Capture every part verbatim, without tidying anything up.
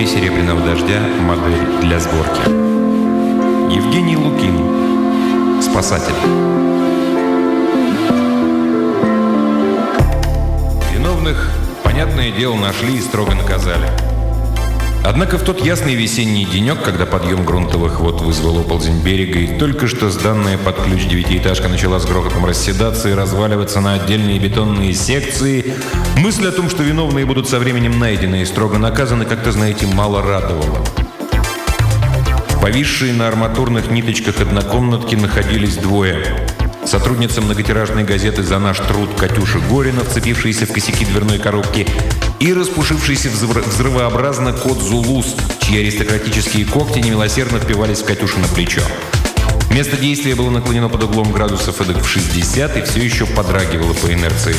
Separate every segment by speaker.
Speaker 1: четыре серебряного дождя, модель для сборки. Евгений Лукин, спасатель. Виновных, понятное дело, нашли и строго наказали. Однако в тот ясный весенний денек, когда подъем грунтовых вод вызвал оползень берега, и только что сданная под ключ девятиэтажка начала с грохотом расседаться и разваливаться на отдельные бетонные секции, мысль о том, что виновные будут со временем найдены и строго наказаны, как-то, знаете, мало радовала. Повисшие на арматурных ниточках однокомнатки находились двое. Сотрудница многотиражной газеты «За наш труд» Катюша Горина, вцепившаяся в косяки дверной коробки, и распушившийся взрывообразно кот Зулус, чьи аристократические когти немилосердно впивались в Катюшино плечо. Место действия было наклонено под углом градусов эдак в шестьдесят и все еще подрагивало по инерции.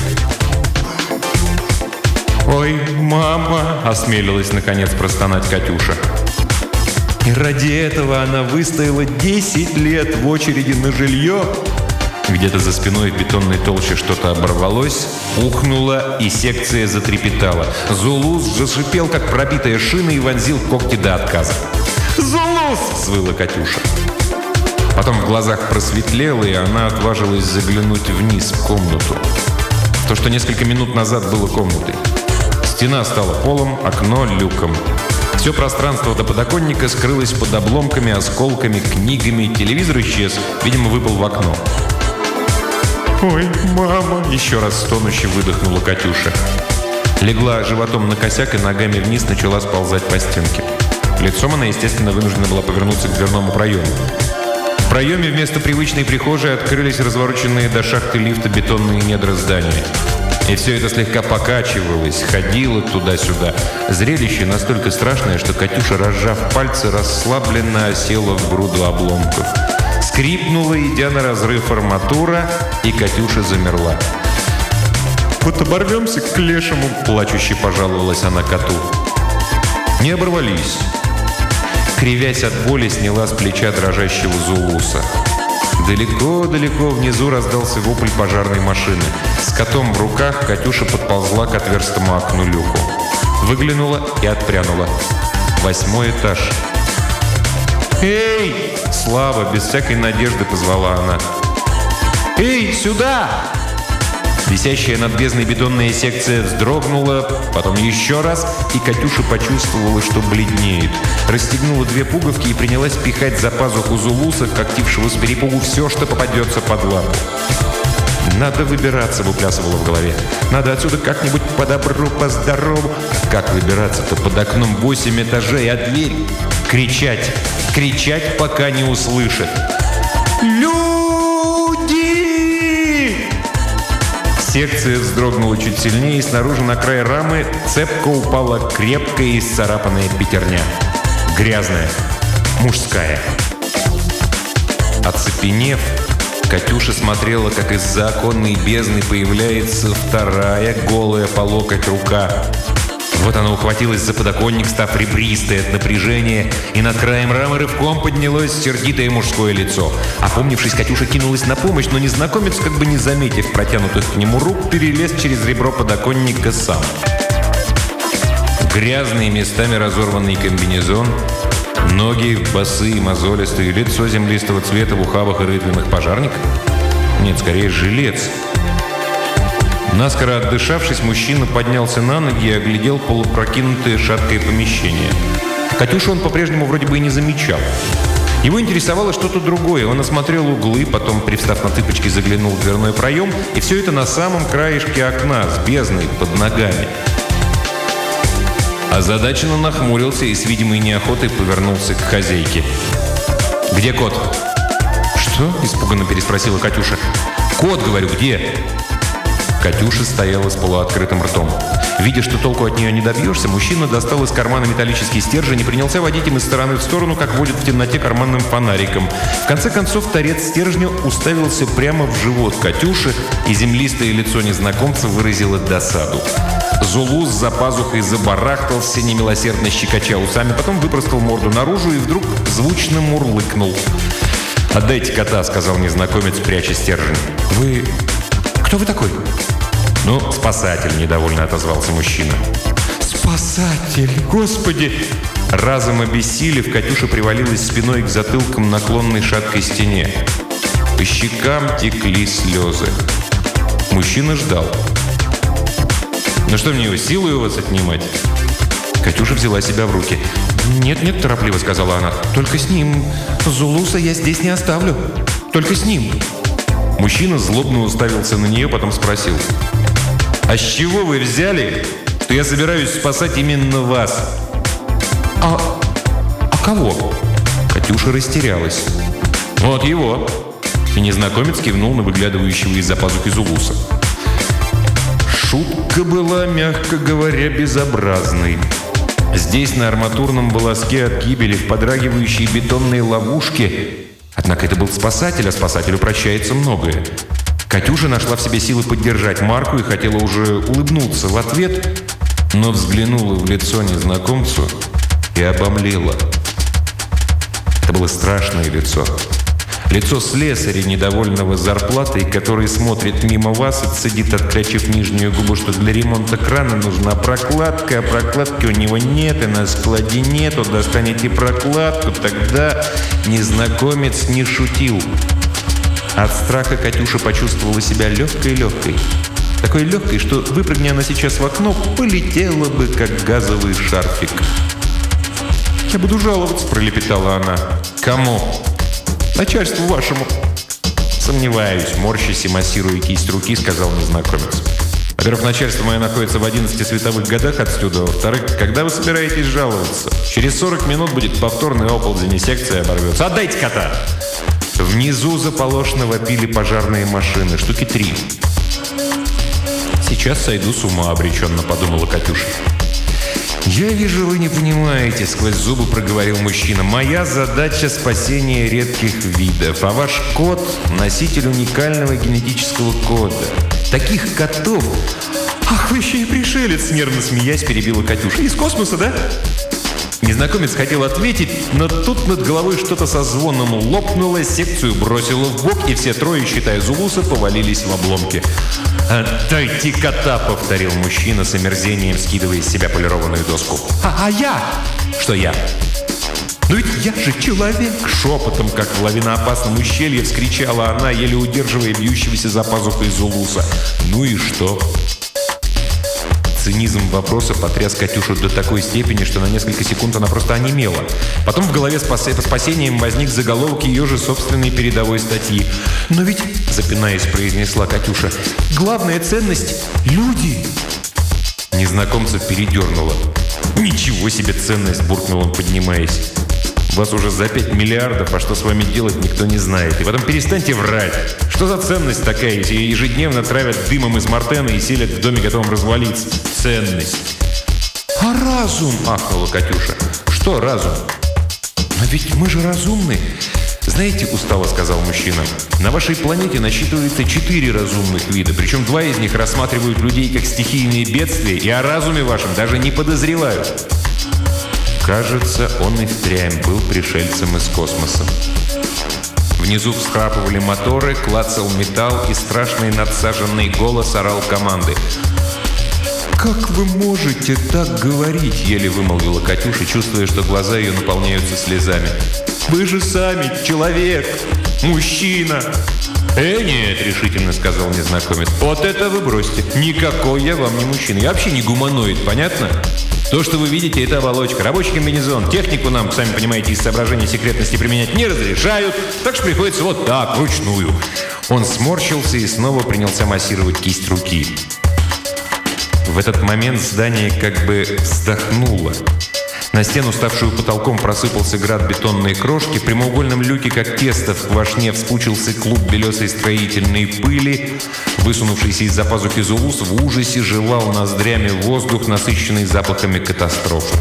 Speaker 1: «Ой, мама!» – осмелилась наконец простонать Катюша. И ради этого она выстояла десять лет в очереди на жилье. Где-то за спиной в бетонной толще что-то оборвалось, ухнуло, и секция затрепетала. Зулус зашипел, как пробитая шина, и вонзил когти до отказа. «Зулус!» – взвыла Катюша. Потом в глазах просветлело, и она отважилась заглянуть вниз в комнату. То, что несколько минут назад было комнатой. Стена стала полом, окно – люком. Все пространство до подоконника скрылось под обломками, осколками, книгами. Телевизор исчез, видимо, выпал в окно. «Ой, мама!» – еще раз стонуще выдохнула Катюша. Легла животом на косяк и ногами вниз начала сползать по стенке. Лицом она, естественно, вынуждена была повернуться к дверному проему. В проеме вместо привычной прихожей открылись развороченные до шахты лифта бетонные недра здания. И все это слегка покачивалось, ходило туда-сюда. Зрелище настолько страшное, что Катюша, разжав пальцы, расслабленно осела в груду обломков. Скрипнула, идя на разрыв арматура, и Катюша замерла. «Вот оборвемся к лешему!» – плачуще пожаловалась она коту. Не оборвались. Кривясь от боли, сняла с плеча дрожащего Зулуса. Далеко-далеко внизу раздался вопль пожарной машины. С котом в руках Катюша подползла к отверстому окну люку. Выглянула и отпрянула. Восьмой этаж. «Эй!» – слабо, без всякой надежды позвала она. «Эй, сюда!» Висящая над бездной бетонная секция вздрогнула, потом еще раз, и Катюша почувствовала, что бледнеет. Расстегнула две пуговки и принялась пихать за пазуху Зулуса, когтившего с перепугу все, что попадется под лапу. «Надо выбираться», — выплясывала в голове. «Надо отсюда как-нибудь по добру, по здорову». Как выбираться-то? Под окном восемь этажей, а дверь? Кричать, кричать, пока не услышат. «Люди!» Секция вздрогнула чуть сильнее, и снаружи на край рамы цепко упала крепкая и исцарапанная пятерня. Грязная, мужская. Оцепенев, Катюша смотрела, как из-за оконной бездны появляется вторая, голая по локоть рука. Вот она ухватилась за подоконник, став ребристой от напряжения, и над краем рамы рывком поднялось сердитое мужское лицо. Опомнившись, Катюша кинулась на помощь, но незнакомец, как бы не заметив протянутых к нему рук, перелез через ребро подоконника сам. Грязный, местами разорванный комбинезон, ноги босые, мозолистые, лицо землистого цвета в ухабах и рытвинах пожарник? Нет, скорее жилец. Наскоро отдышавшись, мужчина поднялся на ноги и оглядел полупрокинутое шаткое помещение. Катюшу он по-прежнему вроде бы и не замечал. Его интересовало что-то другое. Он осмотрел углы, потом, привстав на цыпочки, заглянул в дверной проем, и все это на самом краешке окна, с бездной, под ногами. Озадаченно нахмурился и с видимой неохотой повернулся к хозяйке. «Где кот?» «Что?» – испуганно переспросила Катюша. «Кот, говорю, где?» Катюша стояла с полуоткрытым ртом. Видя, что толку от нее не добьешься, мужчина достал из кармана металлический стержень и принялся водить им из стороны в сторону, как водит в темноте карманным фонариком. В конце концов, торец стержня уставился прямо в живот Катюши, и землистое лицо незнакомца выразило досаду. Зулус за пазухой забарахтался, немилосердно щекоча усами, потом выпростал морду наружу и вдруг звучно мурлыкнул. «Отдайте кота», — сказал незнакомец, пряча стержень. «Вы... кто вы такой?» «Ну, спасатель», — недовольно отозвался мужчина. «Спасатель! Господи!» Разом обессилев, Катюша привалилась спиной к затылкам наклонной шаткой стене. По щекам текли слезы. Мужчина ждал. «Ну что мне его, силой у вас отнимать?» Катюша взяла себя в руки. «Нет-нет», – торопливо сказала она, – «только с ним. Зулуса я здесь не оставлю. Только с ним». Мужчина злобно уставился на нее, потом спросил: «А с чего вы взяли, что я собираюсь спасать именно вас?» «А, а кого?» Катюша растерялась. «Вот его». И незнакомец кивнул на выглядывающего из-за пазухи Зулуса. Шутка была, мягко говоря, безобразной. Здесь, на арматурном волоске от гибели, в подрагивающей бетонной ловушке. Однако это был спасатель, а спасателю прощается многое. Катюша нашла в себе силы поддержать Марку и хотела уже улыбнуться в ответ, но взглянула в лицо незнакомцу и обомлела. Это было страшное лицо. Лицо слесаря, недовольного зарплатой, который смотрит мимо вас и цедит, отклячив нижнюю губу, что для ремонта крана нужна прокладка, а прокладки у него нет, и на складе нету. Достанете прокладку, тогда незнакомец не шутил. От страха Катюша почувствовала себя легкой-легкой. Такой легкой, что, выпрыгни она сейчас в окно, полетела бы, как газовый шарфик. «Я буду жаловаться», – пролепетала она. «Кому?» «Начальству вашему». «Сомневаюсь», – морщась и массируя кисть руки, сказал незнакомец. «Во-первых, начальство мое находится в одиннадцати световых годах отсюда. Во-вторых, когда вы собираетесь жаловаться? Через сорок минут будет повторный оползень, и секция оборвется. Отдайте кота!» Внизу заполошно вопили пожарные машины. Штуки три. «Сейчас сойду с ума», – обреченно подумала Катюша. «Я вижу, вы не понимаете», – сквозь зубы проговорил мужчина. «Моя задача – спасение редких видов, а ваш кот – носитель уникального генетического кода. Таких котов...» «Ах, вы еще и пришелец!» – нервно смеясь перебила Катюша. «Из космоса, да?» Незнакомец хотел ответить, но тут над головой что-то со звоном лопнуло, секцию бросило в бок, и все трое, считая Зулуса, повалились в обломки. «Отдайте кота!» – повторил мужчина с омерзением, скидывая с себя полированную доску. «А, а я?» «Что я?» «Ну ведь я же человек!» Шепотом, как в лавиноопасном ущелье, вскричала она, еле удерживая бьющегося за пазухой Зулуса. «Ну и что?» Цинизм вопроса потряс Катюшу до такой степени, что на несколько секунд она просто онемела. Потом в голове спас... по спасением возник заголовок ее же собственной передовой статьи. «Но ведь, — запинаясь, произнесла Катюша, — главная ценность — люди!» Незнакомцев передернуло. «Ничего себе ценность!» – буркнул он, поднимаясь. «Вас уже за пять миллиардов, а что с вами делать, никто не знает. И потом перестаньте врать. Что за ценность такая, если ее ежедневно травят дымом из мартена и селят в доме, готовом развалиться? Ценность!» «А разум?» – ахнула Катюша. «Что разум?» «Но ведь мы же разумны!» «Знаете, — устало сказал мужчина, — на вашей планете насчитывается четыре разумных вида, причем два из них рассматривают людей как стихийные бедствия и о разуме вашем даже не подозревают». Кажется, он и впрямь был пришельцем из космоса. Внизу всхрапывали моторы, клацал металл, и страшный надсаженный голос орал команды. «Как вы можете так говорить?» – еле вымолвила Катюша, чувствуя, что глаза ее наполняются слезами. «Вы же сами человек, мужчина!» «Э, нет!» – решительно сказал незнакомец. «Вот это вы бросьте! Никакой я вам не мужчина! Я вообще не гуманоид, понятно? То, что вы видите, это оболочка, рабочий комбинезон. Технику нам, сами понимаете, из соображений секретности применять не разрешают, так что приходится вот так, вручную». Он сморщился и снова принялся массировать кисть руки. В этот момент здание как бы вздохнуло. На стену, ставшую потолком, просыпался град бетонной крошки. В прямоугольном люке, как тесто в квашне, вспучился клуб белесой строительной пыли. Высунувшийся из-за пазухи Зулус в ужасе жевал ноздрями воздух, насыщенный запахами катастрофы.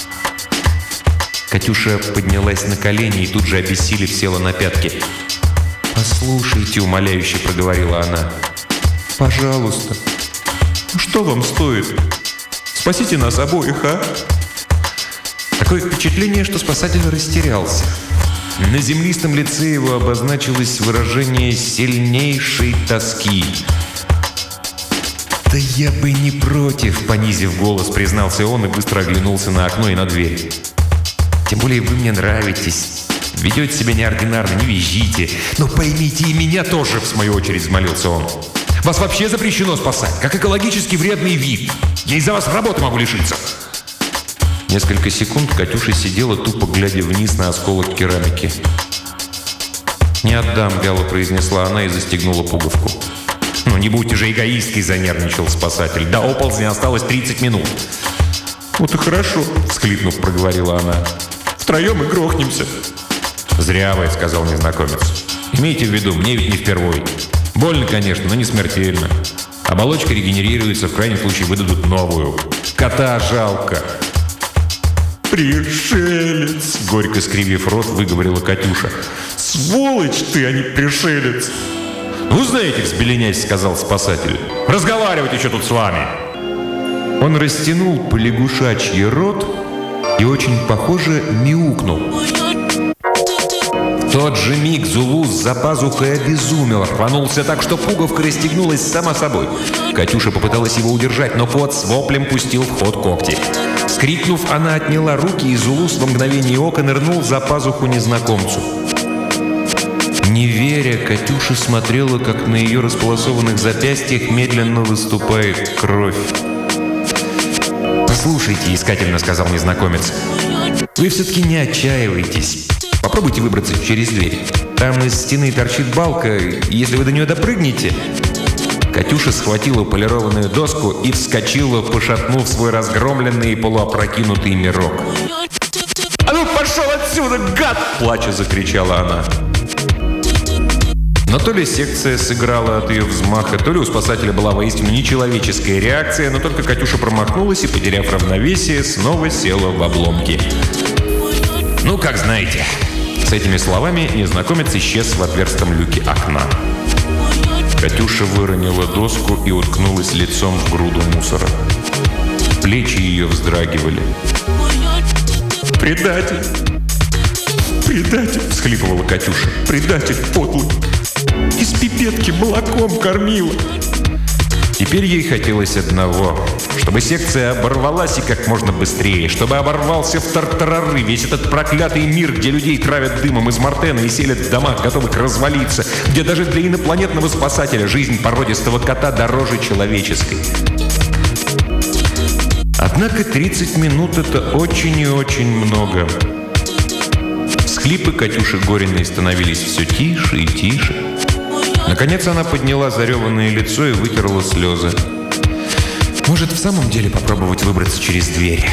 Speaker 1: Катюша поднялась на колени и тут же, обессилев, села на пятки. «Послушайте», — умоляюще проговорила она, — «пожалуйста, ну что вам стоит? Спасите нас обоих, а?» Такое впечатление, что спасатель растерялся. На землистом лице его обозначилось выражение сильнейшей тоски. «Да я бы не против», — понизив голос, признался он и быстро оглянулся на окно и на дверь. «Тем более вы мне нравитесь. Ведете себя неординарно, не визжите. Но поймите и меня тоже», — в свою очередь взмолился он. «Вас вообще запрещено спасать, как экологически вредный вид. Я из-за вас работы могу лишиться». Несколько секунд Катюша сидела, тупо глядя вниз на осколок керамики. «Не отдам», — вяло произнесла она и застегнула пуговку. «Ну не будьте же эгоисткой», — занервничал спасатель. «До оползня осталось тридцать минут». «Вот и хорошо», — всхлипнув, проговорила она. «Втроем и грохнемся». «Зря вы», — сказал незнакомец. «Имейте в виду, мне ведь не впервой. Больно, конечно, но не смертельно. Оболочка регенерируется, в крайнем случае выдадут новую. Кота жалко». «Пришелец!» — горько скривив рот, выговорила Катюша. «Сволочь ты, а не пришелец!» «Ну, знаете, взбеленясь», — сказал спасатель. «Разговаривать еще тут с вами!» Он растянул полягушачий рот и очень похоже мяукнул. В тот же миг Зулу за пазухой обезумел, рванулся так, что пуговка расстегнулась сама собой. Катюша попыталась его удержать, но кот с воплем пустил в ход когти. Скрикнув, она отняла руки, и Зулус во мгновение ока нырнул за пазуху незнакомцу. Не веря, Катюша смотрела, как на ее располосованных запястьях медленно выступает кровь. «Послушайте», — искательно сказал незнакомец, — «вы все-таки не отчаивайтесь. Попробуйте выбраться через дверь. Там из стены торчит балка, и если вы до нее допрыгнете...» Катюша схватила полированную доску и вскочила, пошатнув свой разгромленный и полуопрокинутый мирок. «А ну пошел отсюда, гад!» — плача закричала она. Но то ли секция сыграла от ее взмаха, то ли у спасателя была воистину нечеловеческая реакция, но только Катюша промахнулась и, потеряв равновесие, снова села в обломки. «Ну, как знаете». С этими словами незнакомец исчез в отверстом люке окна. Катюша выронила доску и уткнулась лицом в груду мусора. Плечи ее вздрагивали. «Предатель! Предатель!» — всхлипывала Катюша. «Предатель подлый! Из пипетки молоком кормила!» Теперь ей хотелось одного — чтобы секция оборвалась и как можно быстрее, чтобы оборвался в тартарары весь этот проклятый мир, где людей травят дымом из мартена и селят в домах, готовых развалиться, где даже для инопланетного спасателя жизнь породистого кота дороже человеческой. Однако тридцать минут — это очень и очень много. Всхлипы Катюши Гориной становились все тише и тише. Наконец она подняла зареванное лицо и вытерла слезы. Может, в самом деле попробовать выбраться через дверь?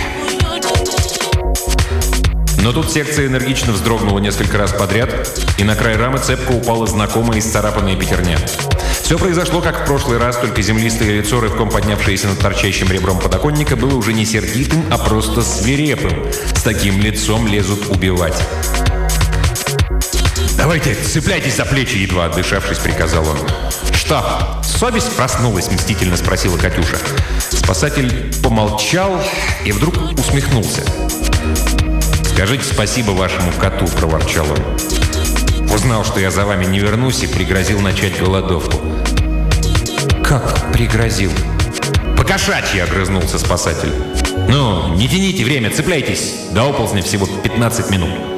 Speaker 1: Но тут секция энергично вздрогнула несколько раз подряд, и на край рамы цепко упала знакомая исцарапанная пятерня. Все произошло, как в прошлый раз, только землистое лицо, рывком поднявшееся над торчащим ребром подоконника, было уже не сердитым, а просто свирепым. С таким лицом лезут убивать. «Давайте, цепляйтесь за плечи!» — едва отдышавшись, приказал он. «Что, совесть проснулась?» — мстительно спросила Катюша. Спасатель помолчал и вдруг усмехнулся. «Скажите спасибо вашему коту», — проворчал он. «Узнал, что я за вами не вернусь, и пригрозил начать голодовку». «Как пригрозил?» «Покошачьи!» — огрызнулся спасатель. «Ну, не тяните время, цепляйтесь. До оползня всего пятнадцать минут».